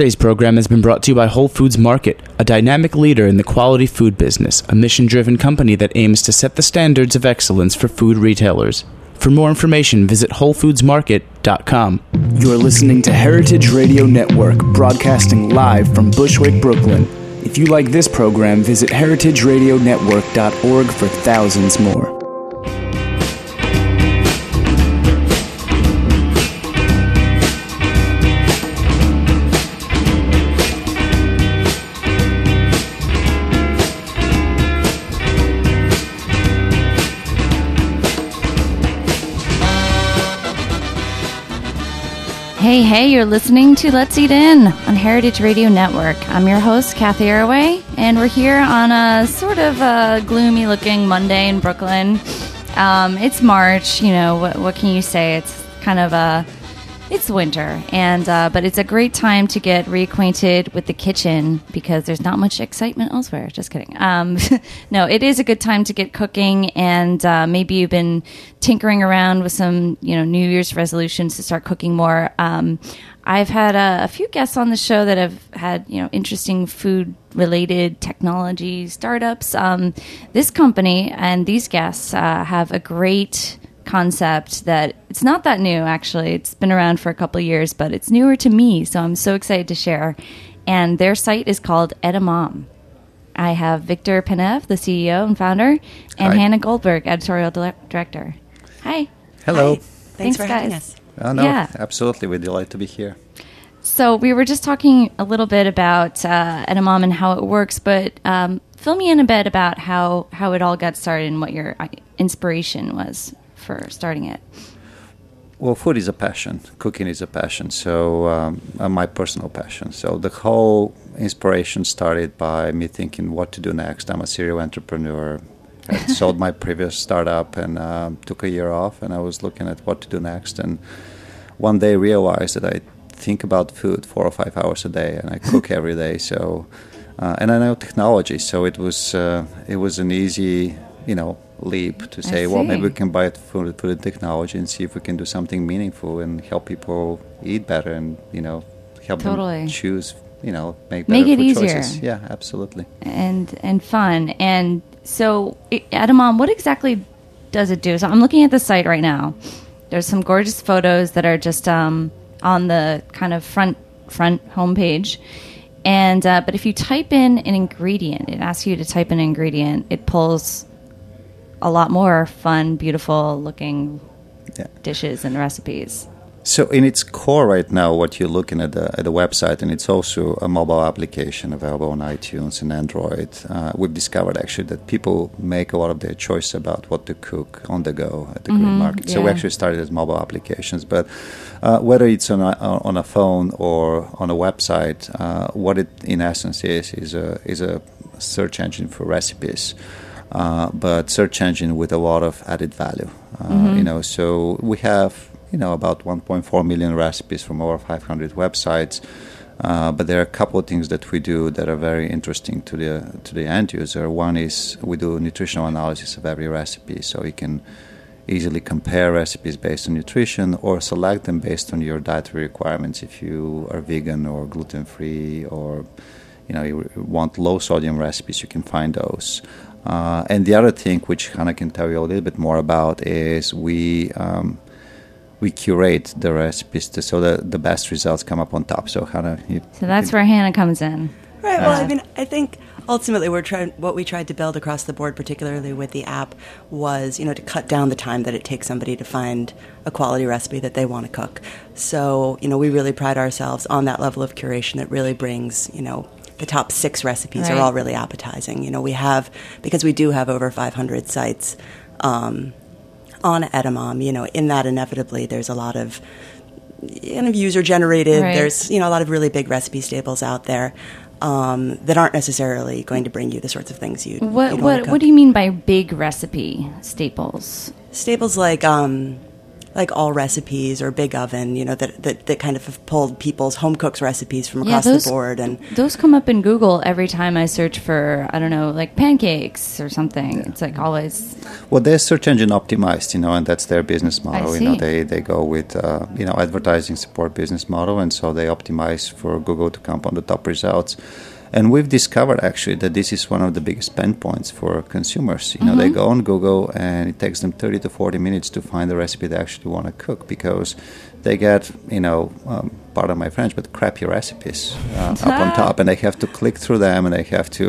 Today's program has been brought to you by Whole Foods Market, a dynamic leader in the quality food business, a mission-driven company that aims to set the standards of excellence for food retailers. For more information, visit WholeFoodsMarket.com. You're listening to Heritage Radio Network, broadcasting live from Bushwick, Brooklyn. If you like this program, visit heritageradionetwork.org for thousands more. Hey, you're listening to Let's Eat In on Heritage Radio Network. I'm your host, Kathy Arroway, and we're here on a sort of gloomy-looking Monday in Brooklyn. It's March, what can you say? It's kind of it's winter, and but it's a great time to get reacquainted with the kitchen because there's not much excitement elsewhere. Just kidding. No, it is a good time to get cooking, and maybe you've been tinkering around with some, New Year's resolutions to start cooking more. I've had a few guests on the show that have had, interesting food-related technology startups. This company and these guests have a great concept that it's not that new, actually. It's been around for a couple of years, but it's newer to me, so I'm so excited to share. And their site is called Edamame. I have Victor Penev, the CEO and founder, and Hi. Hannah Goldberg, editorial director. Hi. Hello. Hi. Thanks for having us. Yeah. Absolutely. We're delighted to be here. So we were just talking a little bit about Edamame and how it works, but fill me in a bit about how it all got started and what your inspiration was for starting it. Well, food is a passion. Cooking is a passion. So my personal passion. So the whole inspiration started by me thinking what to do next. I'm a serial entrepreneur. I sold my previous startup and took a year off, and I was looking at what to do next. And one day realized that I think about food 4 or 5 hours a day, and I cook every day. So, and I know technology, so it was an easy, leap to say, well, maybe we can buy food and technology and see if we can do something meaningful and help people eat better and help them choose, make better it food easier. choices. Yeah, absolutely. And fun. And so, Edamame, what exactly does it do? So I'm looking at the site right now. There's some gorgeous photos that are just on the kind of front homepage. And but if you type in an ingredient, it asks you to type in an ingredient. It pulls a lot more fun, beautiful looking dishes and recipes. So in its core right now, what you're looking at the website, and it's also a mobile application available on iTunes and Android, we've discovered actually that people make a lot of their choice about what to cook on the go at the green market. So we actually started as mobile applications, but whether it's on a phone or on a website, what it in essence is a search engine for recipes. But search engine with a lot of added value. So we have about 1.4 million recipes from over 500 websites. But there are a couple of things that we do that are very interesting to the end user. One is we do nutritional analysis of every recipe, so you can easily compare recipes based on nutrition or select them based on your dietary requirements. If you are vegan or gluten-free or you want low-sodium recipes, you can find those. And the other thing, which Hannah can tell you a little bit more about, is we curate the recipes so that the best results come up on top. So Hannah, so that's where Hannah comes in. Right. Well, I think ultimately what we tried to build across the board, particularly with the app, was to cut down the time that it takes somebody to find a quality recipe that they want to cook. So we really pride ourselves on that level of curation that really brings the top 6 recipes are all really appetizing. Because we do have over 500 sites on Edamame, in that inevitably there's a lot of user-generated, there's a lot of really big recipe staples out there that aren't necessarily going to bring you the sorts of things you'd want to cook. What do you mean by big recipe staples? Staples like like All Recipes or Big Oven, that kind of have pulled people's home cooks recipes from Yeah, across the board. And those come up in Google every time I search for, I don't know, like pancakes or something. Yeah. It's like always. Well, they're search engine optimized, and that's their business model. I see. They go with advertising support business model, and so they optimize for Google to come on the top results. And we've discovered actually that this is one of the biggest pain points for consumers. They go on Google and it takes them 30 to 40 minutes to find the recipe they actually want to cook, because they get, pardon my French, but crappy recipes up on top, and they have to click through them, and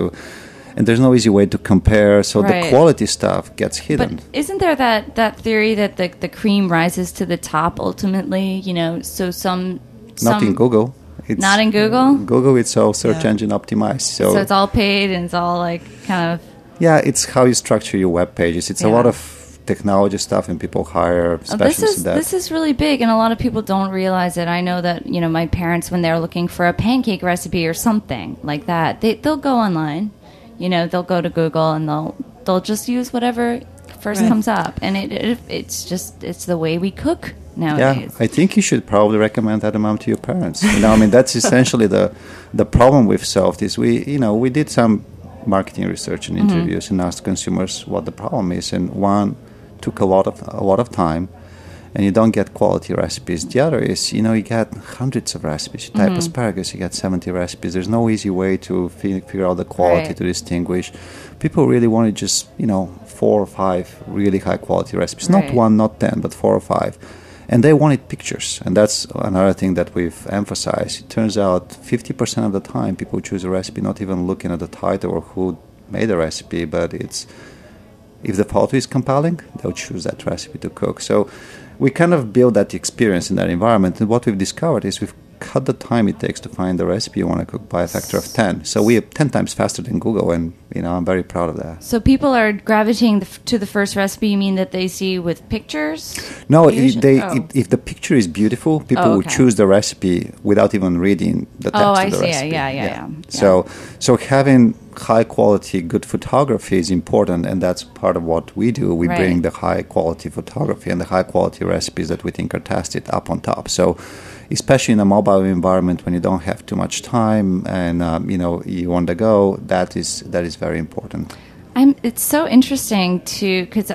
and there's no easy way to compare, so the quality stuff gets hidden. But isn't there that theory that the cream rises to the top ultimately? So Not in Google. It's not in Google? Google, it's all search engine optimized. So it's all paid and it's all like kind of... Yeah, it's how you structure your web pages. It's a lot of technology stuff, and people hire specialists in that. This is really big, and a lot of people don't realize it. I know that, my parents, when they're looking for a pancake recipe or something like that, they'll go online. They'll go to Google and they'll just use whatever first comes up. And it's the way we cook nowadays. Yeah, I think you should probably recommend Edamame to your parents. That's essentially the problem we've solved. Is we did some marketing research and interviews and asked consumers what the problem is, and one took a lot of time, and you don't get quality recipes. The other is you get hundreds of recipes. You type asparagus, you get 70 recipes. There's no easy way to figure out the quality to distinguish. People really wanted just 4 or 5 really high quality recipes, not 1, not 10, but 4 or 5. And they wanted pictures, and that's another thing that we've emphasized. It turns out 50% of the time people choose a recipe not even looking at the title or who made the recipe, but it's if the photo is compelling, they'll choose that recipe to cook. So we kind of build that experience in that environment, and what we've discovered is we've cut the time it takes to find the recipe you want to cook by a factor of 10. So we are 10 times faster than Google, and I'm very proud of that. So people are gravitating to the first recipe. You mean that they see with pictures? No, if the picture is beautiful, people will choose the recipe without even reading the text of the recipe. Yeah. So having high quality, good photography is important, and that's part of what we do. We bring the high quality photography and the high quality recipes that we think are tested up on top. So especially in a mobile environment when you don't have too much time and you on the go, that is very important. It's so interesting because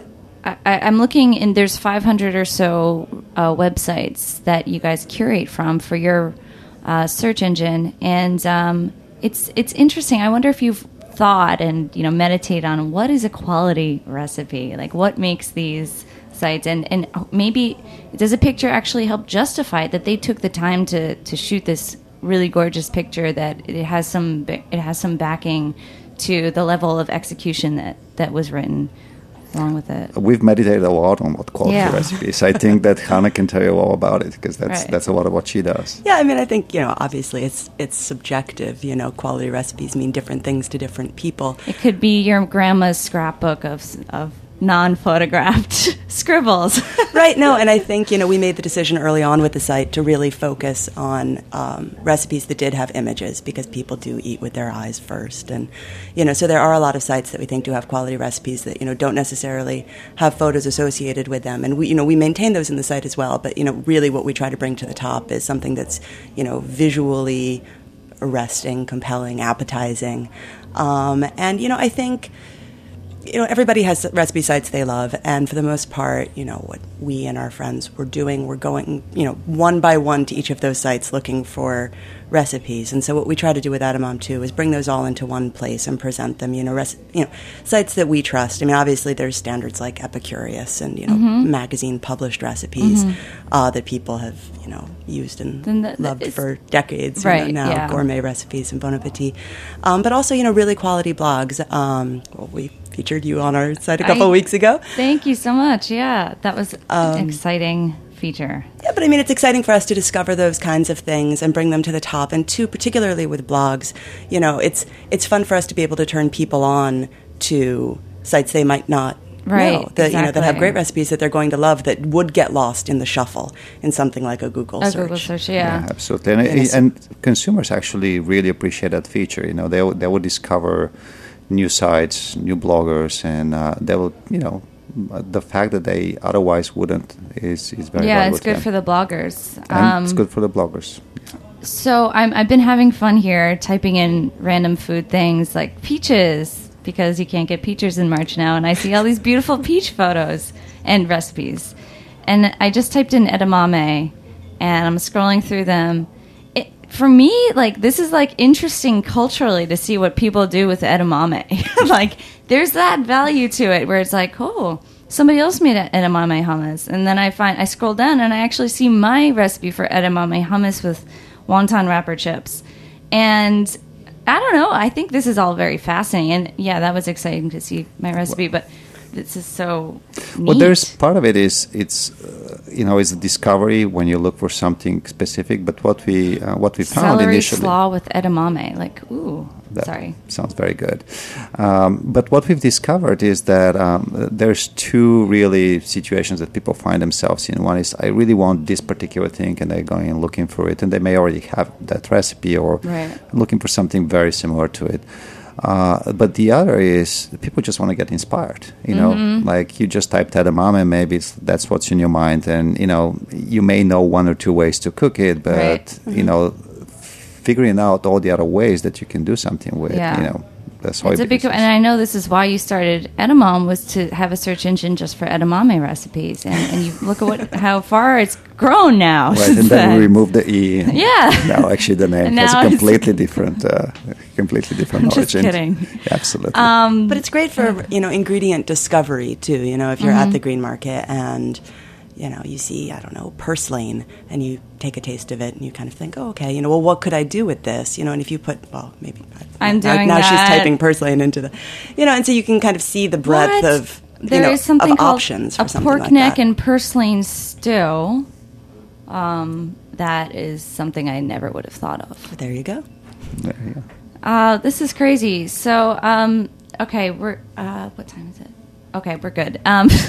I'm looking, and there's 500 or so websites that you guys curate from for your search engine, and it's interesting. I wonder if you've thought and meditate on what is a quality recipe, like what makes these sites, and maybe does a picture actually help justify that they took the time to shoot this really gorgeous picture, that it has some backing to the level of execution that was written along with it. We've meditated a lot on what quality recipes. I think that Hannah can tell you all about it, because that's a lot of what she does. Yeah, I think obviously it's subjective. Quality recipes mean different things to different people. It could be your grandma's scrapbook of non-photographed scribbles. Right. No, and I think, we made the decision early on with the site to really focus on recipes that did have images, because people do eat with their eyes first. And, so there are a lot of sites that we think do have quality recipes that, don't necessarily have photos associated with them. And we maintain those in the site as well. But, really what we try to bring to the top is something that's, visually arresting, compelling, appetizing. And, I think... everybody has recipe sites they love, and for the most part, what we and our friends were doing, we're going, one by one to each of those sites looking for recipes. And so what we try to do with Edamame too is bring those all into one place and present them, sites that we trust. Obviously there's standards like Epicurious and, magazine published recipes that people have, used and loved for decades. Gourmet recipes and Bon Appetit. But also, really quality blogs. We featured you on our site a couple of weeks ago. Thank you so much. Yeah, that was an exciting feature. Yeah, but it's exciting for us to discover those kinds of things and bring them to the top. And too, particularly with blogs, it's fun for us to be able to turn people on to sites they might not know, that have great recipes that they're going to love, that would get lost in the shuffle in something like a Google search. Google search, yeah. Absolutely. And consumers actually really appreciate that feature. They will discover new sites, new bloggers, and they will, the fact that they otherwise wouldn't is very Yeah, valuable it's good to for them. the bloggers. And it's good for the bloggers. So I've been having fun here typing in random food things like peaches, because you can't get peaches in March now, and I see all these beautiful peach photos and recipes. And I just typed in edamame, and I'm scrolling through them. For me, like, this is like interesting culturally to see what people do with edamame. Like, there's that value to it where it's like, oh, somebody else made edamame hummus, and then I scroll down and I actually see my recipe for edamame hummus with wonton wrapper chips, and I don't know. I think this is all very fascinating, and yeah, that was exciting to see my recipe, but this is so neat. Well, there's part of it is it's a discovery when you look for something specific. But what we found celery initially, slaw with edamame, like ooh, that sorry, sounds very good. But what we've discovered is that there's two really situations that people find themselves in. One is I really want this particular thing, and they're going and looking for it, and they may already have that recipe or right. looking for something very similar to it. But the other is people just want to get inspired. Like you just typed edamame, maybe that's what's in your mind, and you may know one or two ways to cook it, but right. Figuring out all the other ways that you can do something with, that's how It's a big, and I know this is why you started Edamame, was to have a search engine just for edamame recipes, and you look at how far it's grown now. Right, and then we removed the E. Yeah. Now actually the name has a completely different I'm just origin. kidding. Yeah, absolutely. But it's great for ingredient discovery too. If you're at the green market and you see, I don't know, purslane, and you take a taste of it, and you kind of think, oh, okay, well, what could I do with this? And if you put, well, maybe I'm doing now that. she's typing purslane into the, and so you can kind of see the breadth of there is something of called options a for something pork like neck that. and purslane stew. That is something I never would have thought of. There you go. There you go. This is crazy. So, okay, we're what time is it? Okay, we're good.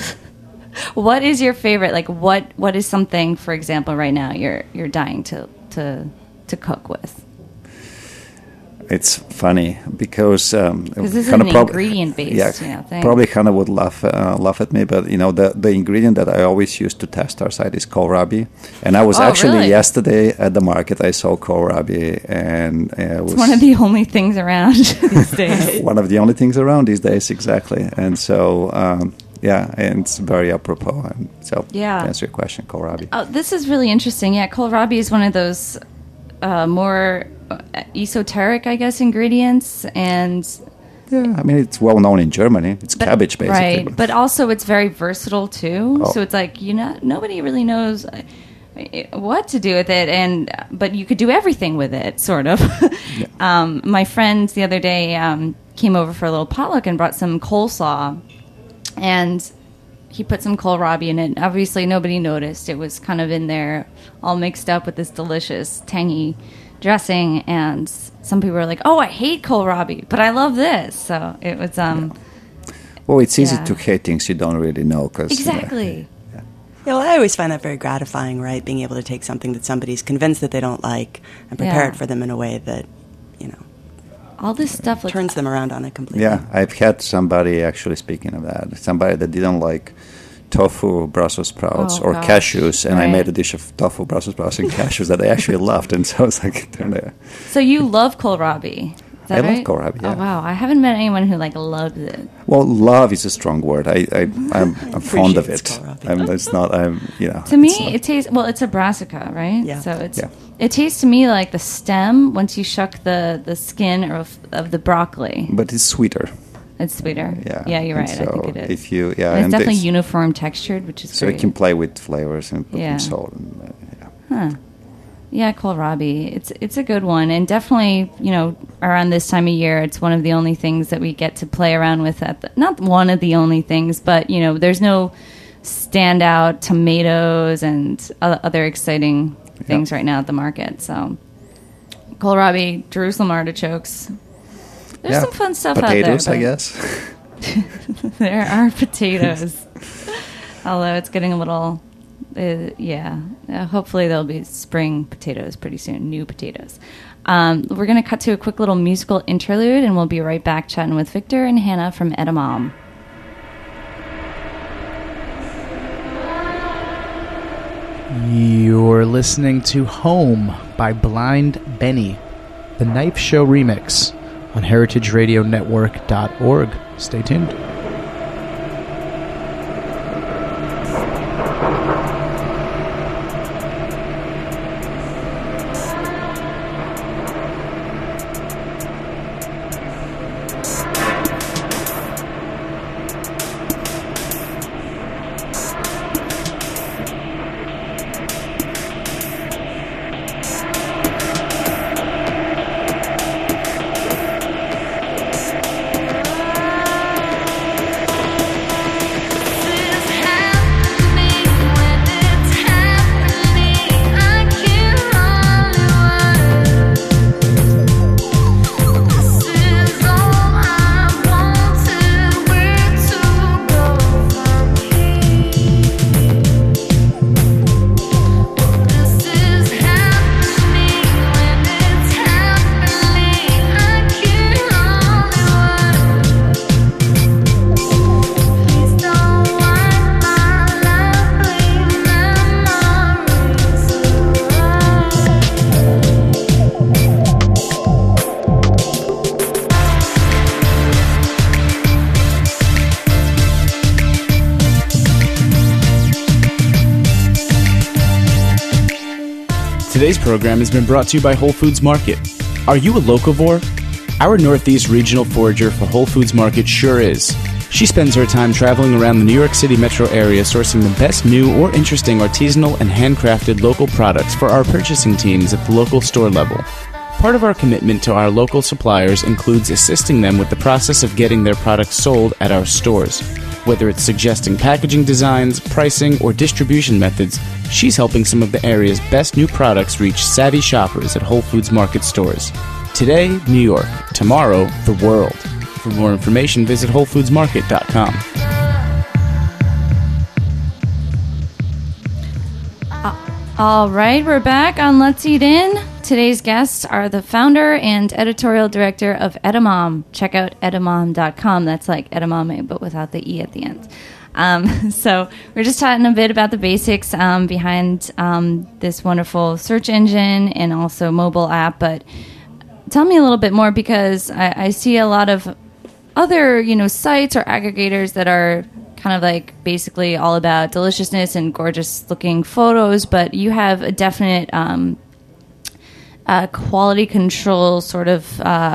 What is your favorite? Like, what is something, for example, right now you're dying to cook with? It's funny because this is an ingredient-based thing. Probably Hannah would laugh at me, but the ingredient that I always use to test our site is kohlrabi, and I was really? yesterday at the market. I saw kohlrabi, and it's one of the only things around these days. One of the only things around these days, exactly, and so. And it's very apropos. And so, to answer your question, kohlrabi. Oh, this is really interesting. Yeah, kohlrabi is one of those more esoteric, I guess, ingredients, and I mean it's well known in Germany. It's cabbage, basically, right? But also it's very versatile too. So it's like nobody really knows what to do with it, but you could do everything with it, sort of. My friends the other day came over for a little potluck and brought some coleslaw. And he put some kohlrabi in it. Obviously, nobody noticed. It was kind of in there, all mixed up with this delicious, tangy dressing. And some people were like, "Oh, I hate kohlrabi, but I love this." So it was. Well, it's easy to hate things you don't really know, because exactly. Well, I always find that very gratifying, right? Being able to take something that somebody's convinced that they don't like and prepare it for them in a way that all this stuff turns them around on it completely. Yeah, I've had somebody, actually, speaking of that, somebody that didn't like tofu, Brussels sprouts, or cashews, and I made a dish of tofu, Brussels sprouts, and cashews that they actually loved, and so it's like, So you love kohlrabi? I love kohlrabi. Yeah. Oh wow, I haven't met anyone who loves it. Well, love is a strong word. I'm fond of it. To me, it tastes it's a brassica, right? Yeah. So it tastes to me like the stem once you shuck the skin of the broccoli. But it's sweeter. It's sweeter. Yeah. Yeah, you're right. So I think it is. If you, and it's definitely uniform textured, which is so great. you can play with flavors and put some salt. Yeah, kohlrabi. It's a good one, and definitely around this time of year, it's one of the only things that we get to play around with. Not one of the only things, but there's no standout tomatoes and other exciting things right now at the market. So kohlrabi, Jerusalem artichokes. There's some fun stuff potatoes, out there. Potatoes, I guess. There are potatoes, although it's getting a little. Hopefully there'll be spring potatoes pretty soon, new potatoes. We're going to cut to a quick little musical interlude, and we'll be right back chatting with Victor and Hannah from Edamame. You're listening to Home by Blind Benny, the Knife Show remix on heritageradionetwork.org. Stay tuned. Today's program has been brought to you by Whole Foods Market. Are you a locavore? Our Northeast regional forager for Whole Foods Market sure is. She spends her time traveling around the New York City metro area sourcing the best new or interesting artisanal and handcrafted local products for our purchasing teams at the local store level. Part of our commitment to our local suppliers includes assisting them with the process of getting their products sold at our stores. Whether it's suggesting packaging designs, pricing, or distribution methods, she's helping some of the area's best new products reach savvy shoppers at Whole Foods Market stores. Today, New York. Tomorrow, the world. For more information, visit WholeFoodsMarket.com. All right, we're back on Let's Eat In. Today's guests are the founder and editorial director of Edamame. Check out edamame.com. That's like edamame, but without the E at the end. So we're just talking a bit about the basics behind this wonderful search engine and also mobile app. But tell me a little bit more, because I see a lot of other, sites or aggregators that are kind of like basically all about deliciousness and gorgeous looking photos, but you have a definite quality control sort of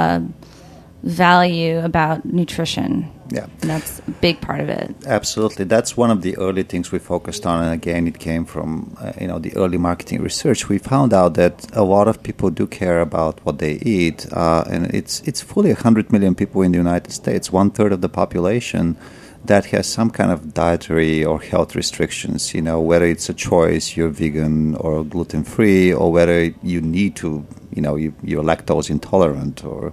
value about nutrition. Yeah. And that's a big part of it. Absolutely. That's one of the early things we focused on. And again, it came from, the early marketing research. We found out that a lot of people do care about what they eat. And it's fully 100 million people in the United States, 1/3 of the population that has some kind of dietary or health restrictions, whether it's a choice, you're vegan or gluten-free, or whether you need to, you're lactose intolerant, or,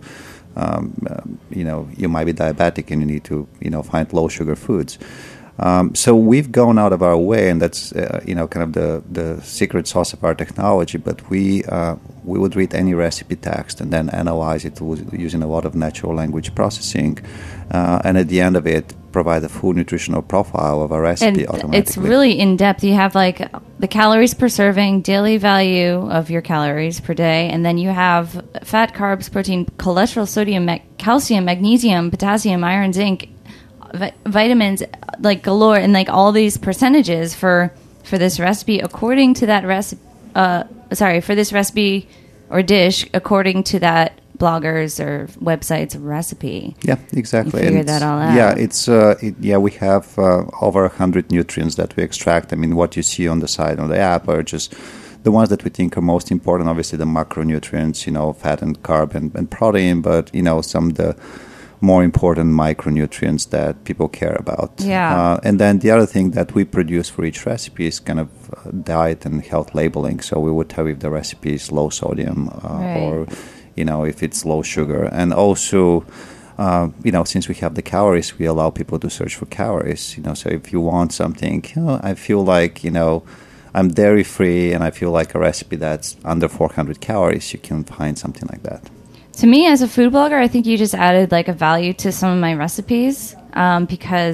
you might be diabetic and you need to, find low-sugar foods. So we've gone out of our way, and that's, kind of the secret sauce of our technology, but we would read any recipe text and then analyze it using a lot of natural language processing, and at the end of it, provide a full nutritional profile of a recipe automatically. It's really in-depth. You have like the calories per serving, daily value of your calories per day, and then you have fat, carbs, protein, cholesterol, sodium, calcium, magnesium, potassium, iron, zinc, vitamins, like galore, and like all these percentages for this recipe according to that for this recipe or dish according to that bloggers or websites recipe. Yeah, exactly. You figure that all out. Yeah, it's we have over 100 nutrients that we extract. I mean, what you see on the side of the app are just the ones that we think are most important. Obviously, the macronutrients, fat and carb and protein, but some of the more important micronutrients that people care about. Yeah. And then the other thing that we produce for each recipe is kind of diet and health labeling. So we would tell if the recipe is low sodium or if it's low sugar. And also, since we have the calories, we allow people to search for calories. So if you want something, I feel like, I'm dairy-free and I feel like a recipe that's under 400 calories, you can find something like that. To me, as a food blogger, I think you just added like a value to some of my recipes because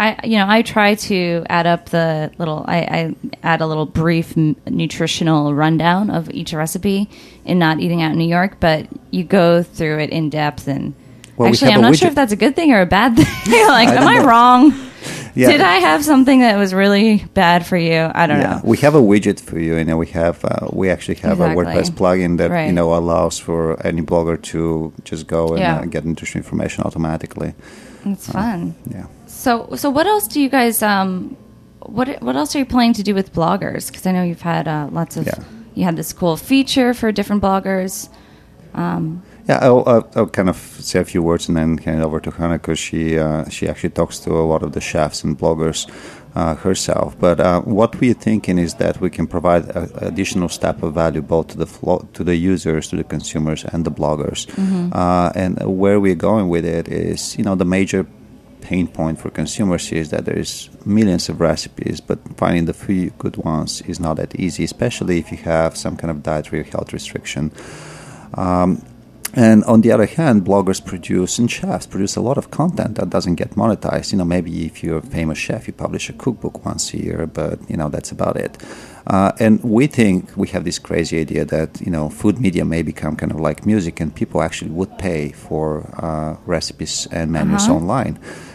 I try to add up I add a little brief nutritional rundown of each recipe in Not Eating Out in New York, but you go through it in depth and actually, I'm not sure if that's a good thing or a bad thing. Like, am I wrong? Yeah. Did I have something that was really bad for you? I don't know. We have a widget for you, and we actually have a WordPress plugin that allows for any blogger to just go and get nutrition information automatically. It's fun. Yeah. So what else do you guys? What else are you planning to do with bloggers? Because I know you've had lots of. Yeah. You had this cool feature for different bloggers. I'll kind of say a few words and then hand it over to Hannah because she actually talks to a lot of the chefs and bloggers herself. But what we're thinking is that we can provide an additional step of value both to the users, to the consumers, and the bloggers. Mm-hmm. And where we're going with it is, the major pain point for consumers is that there's millions of recipes, but finding the few good ones is not that easy, especially if you have some kind of dietary health restriction. And on the other hand, bloggers and chefs produce a lot of content that doesn't get monetized. Maybe if you're a famous chef, you publish a cookbook once a year, but, that's about it. And we think we have this crazy idea that, food media may become kind of like music and people actually would pay for recipes and menus online.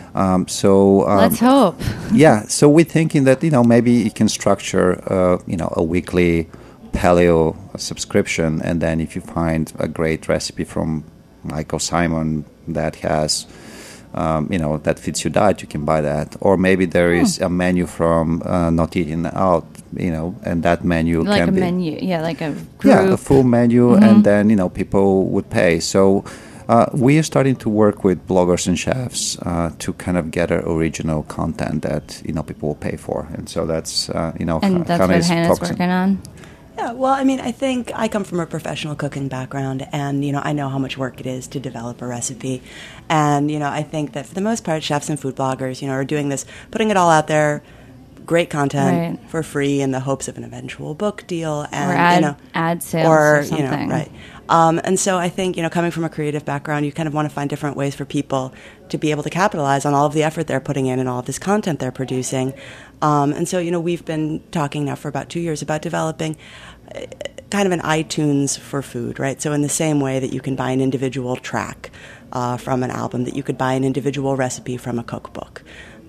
Let's hope. So we're thinking that, maybe you can structure, a weekly paleo subscription, and then if you find a great recipe from Michael Simon that has that fits your diet, you can buy that. Or maybe there is a menu from Not Eating Out, and that menu like can a be menu, like a group. A full menu, and then people would pay. So we are starting to work with bloggers and chefs to kind of gather original content that people will pay for, and so that's and that's what Hannah's working on. Yeah, well, I think I come from a professional cooking background, and, I know how much work it is to develop a recipe. And, I think that for the most part, chefs and food bloggers, are doing this, putting it all out there, great content for free in the hopes of an eventual book deal. And, or ad sales or something. Right. And so I think, coming from a creative background, you kind of want to find different ways for people to be able to capitalize on all of the effort they're putting in and all of this content they're producing. And so, we've been talking now for about 2 years about developing kind of an iTunes for food, right? So in the same way that you can buy an individual track from an album, that you could buy an individual recipe from a cookbook,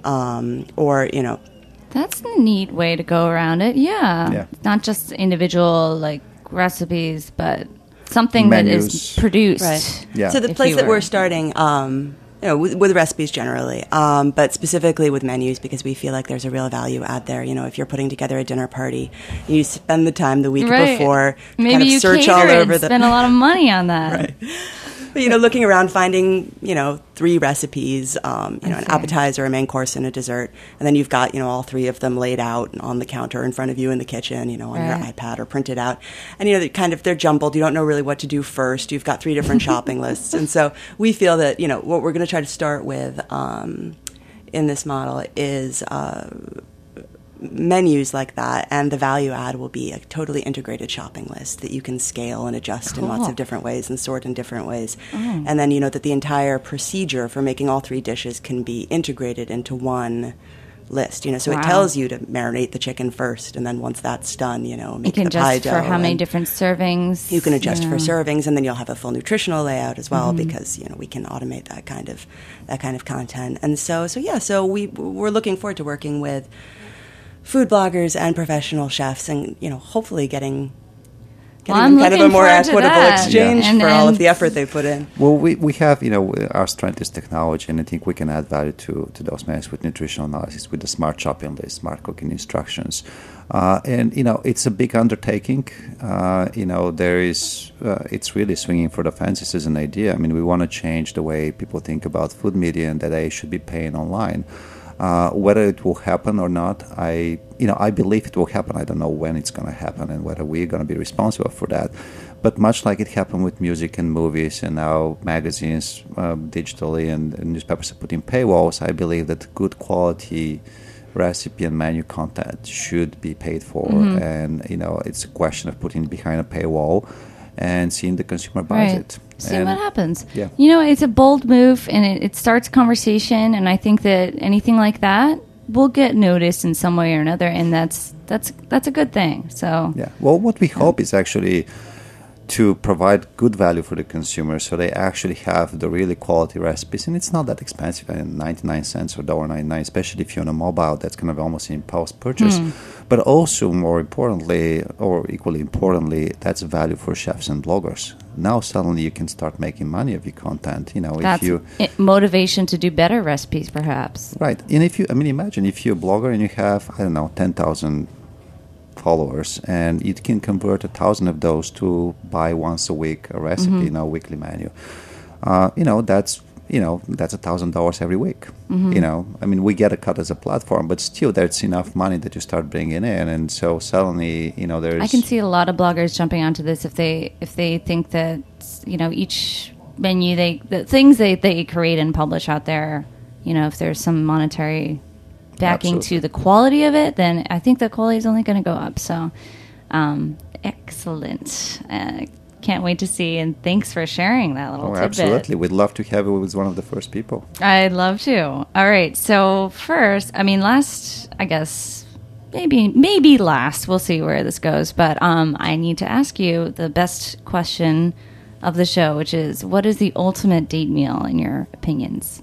or. That's a neat way to go around it. Yeah. Not just individual recipes, but something menus that is produced. Right. Yeah. So the place that we're starting, with recipes generally, but specifically with menus, because we feel like there's a real value add there. If you're putting together a dinner party, you spend the time the week before, maybe kind of you search cater all over and spend a lot of money on that. Right. But, looking around, finding, 3 recipes, an appetizer, a main course, and a dessert. And then you've got, all 3 of them laid out on the counter in front of you in the kitchen, on your iPad or printed out. And, they're jumbled. You don't know really what to do first. You've got 3 different shopping lists. And so we feel that, what we're going to try to start with in this model is menus like that, and the value add will be a totally integrated shopping list that you can scale and adjust in lots of different ways and sort in different ways. And then that the entire procedure for making all 3 dishes can be integrated into one list. So it tells you to marinate the chicken first, and then once that's done, make the pie dough. You can adjust for how many different servings. You can adjust for servings, and then you'll have a full nutritional layout as well, because we can automate that kind of content. And so we're looking forward to working with food bloggers and professional chefs, and hopefully getting kind of a more equitable exchange for all of the effort they put in. Well, we have our strength is technology, and I think we can add value to those menus with nutritional analysis, with the smart shopping list, smart cooking instructions, and it's a big undertaking. There is it's really swinging for the fences as an idea. We want to change the way people think about food media, and that they should be paying online. Whether it will happen or not, I believe it will happen. I don't know when it's going to happen and whether we're going to be responsible for that. But much like it happened with music and movies, and now magazines digitally and newspapers are putting paywalls, I believe that good quality recipe and menu content should be paid for. And it's a question of putting behind a paywall and seeing the consumer buys it. See And- what happens. Yeah. You know, it's a bold move, and it starts conversation, and I think that anything like that will get noticed in some way or another, and that's a good thing. So Yeah. Well, what we hope is actually to provide good value for the consumer, so they actually have the really quality recipes, and it's not that expensive, 99 cents or $1.99, especially if you're on a mobile. That's kind of almost an impulse purchase. But also, more importantly, or equally importantly, that's value for chefs and bloggers. Now suddenly you can start making money of your content. You know, that's if you motivation to do better recipes, perhaps. right, and if you, I mean, imagine if you're a blogger and you have, I don't know, 10,000 followers, and you can convert 1,000 of those to buy once a week a recipe in our weekly menu. That's $1,000 every week. You know, I mean, we get a cut as a platform, but still, that's enough money that you start bringing in, and so suddenly, there's. I can see a lot of bloggers jumping onto this if they think that each menu the things they create and publish out there, if there's some monetary backing Absolutely. to the quality of it, then I think the quality is only going to go up. So, excellent. Can't wait to see, and thanks for sharing that little tidbit. Absolutely. We'd love to have you as one of the first people. I'd love to. All right. So first, last, I guess, maybe last. We'll see where this goes. But I need to ask you the best question of the show, which is, what is the ultimate date meal in your opinions?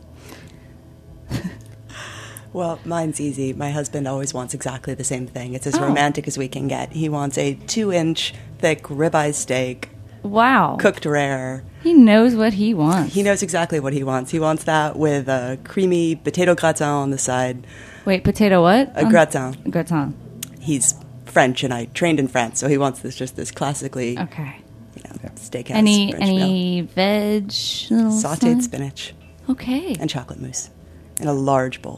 Well, mine's easy. My husband always wants exactly the same thing. It's as romantic as we can get. He wants a 2-inch thick ribeye steak, Wow. cooked rare. He knows what he wants. He knows exactly what he wants. He wants that with a creamy potato gratin on the side. Wait, potato what? A gratin. Gratin. He's French, and I trained in France, so he wants this classically Okay. steakhouse Any French meal. veg? Little Sautéed side? spinach Okay. and chocolate mousse in a large bowl.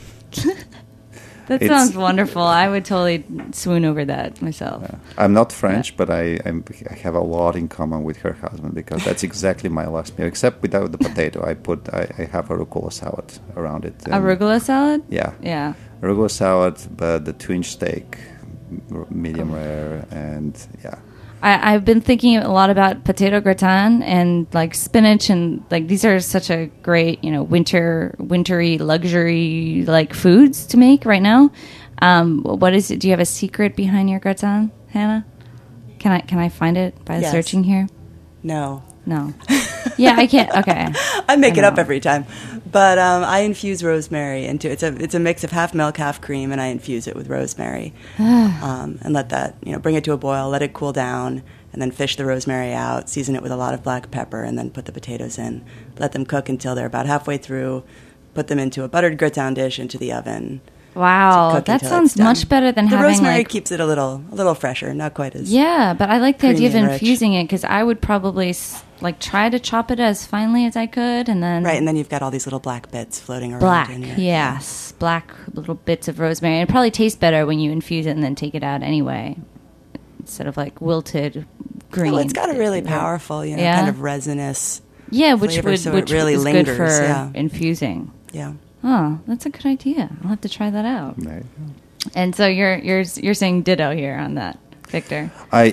That It's- sounds wonderful. I would totally swoon over that myself. I'm not French, but I have a lot in common with her husband, because that's exactly my last meal, except without the potato. I have a rucola salad around it. Arugula salad? Yeah. Yeah. Arugula salad, but the 2-inch steak, medium rare, and yeah. I've been thinking a lot about potato gratin and like spinach, and like these are such a great, wintry luxury like foods to make right now. What is it? Do you have a secret behind your gratin, Hannah? Can I find it by Yes. searching here? No. No. Yeah, I can't. Okay. I make it up know. every time. But I infuse rosemary into it. It's a mix of half milk, half cream, and I infuse it with rosemary. And let that, bring it to a boil, let it cool down, and then fish the rosemary out, season it with a lot of black pepper, and then put the potatoes in. Let them cook until they're about halfway through. Put them into a buttered gratin dish into the oven. Wow, Cook that until sounds it's done. much better than the having rosemary like. keeps it a little fresher, not quite as. Yeah, but I like the idea of creamy and rich. infusing it because I would probably try to chop it as finely as I could, and then Right, and then you've got all these little black bits floating around black, in your. yes, black little bits of rosemary. It probably tastes better when you infuse it and then take it out anyway, instead of like wilted green. Well, it's got a really powerful, Yeah? kind of resinous. yeah, which flavor, would so it which really is lingers, good for yeah. infusing. Yeah. Oh, that's a good idea. I'll have to try that out. Right. And so you're saying ditto here on that, Victor. I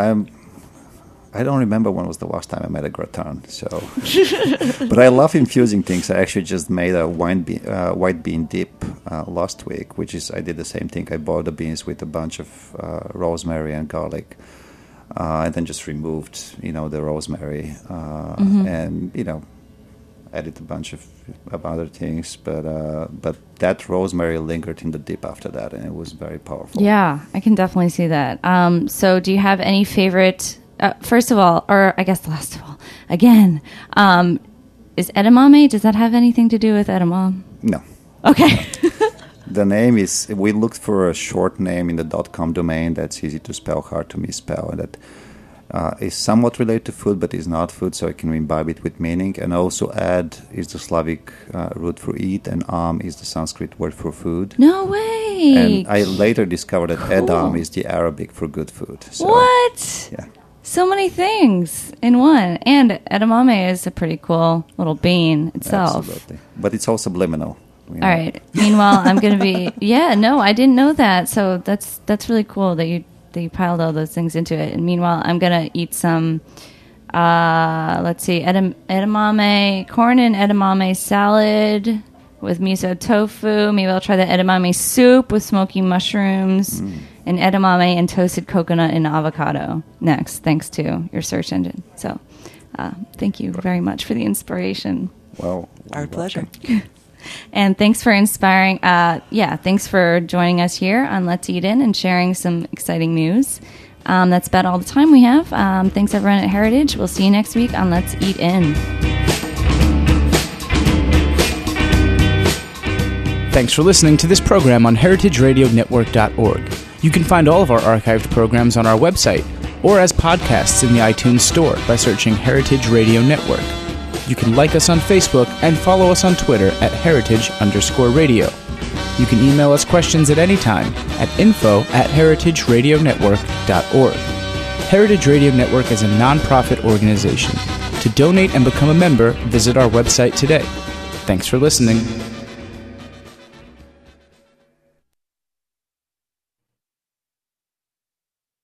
don't remember when was the last time I made a gratin. So, but I love infusing things. I actually just made a white bean dip last week, which is I did the same thing. I boiled the beans with a bunch of rosemary and garlic, and then just removed the rosemary and added a bunch of other things. But that rosemary lingered in the dip after that, and it was very powerful. Yeah, I can definitely see that. So do you have any favorite, first of all, or I guess last of all, again, is edamame, does that have anything to do with edamame? No. Okay. The name is, we looked for a short name in the .com domain that's easy to spell, hard to misspell, and that is somewhat related to food, but is not food, so I can imbibe it with meaning. And also ed is the Slavic root for eat, and am is the Sanskrit word for food. No way. And I later discovered that edam is the Arabic for good food. So, What? Yeah. So many things in one. And edamame is a pretty cool little bean itself. Absolutely. But it's all subliminal. All right. Meanwhile, I'm going to be, I didn't know that. So that's really cool that you they piled all those things into it. And meanwhile, I'm gonna eat some. Let's see, edamame, corn and edamame salad with miso tofu. Maybe I'll try the edamame soup with smoky mushrooms and edamame and toasted coconut and avocado next, thanks to your search engine. So thank you very much for the inspiration. Well, our pleasure. And thanks for inspiring. Thanks for joining us here on Let's Eat In and sharing some exciting news. That's about all the time we have. Thanks, everyone at Heritage. We'll see you next week on Let's Eat In. Thanks for listening to this program on heritageradionetwork.org. You can find all of our archived programs on our website or as podcasts in the iTunes Store by searching Heritage Radio Network. You can like us on Facebook and follow us on Twitter at @heritage_radio. You can email us questions at any time at info@heritageradionetwork.org. Heritage Radio Network is a non-profit organization. To donate and become a member, visit our website today. Thanks for listening.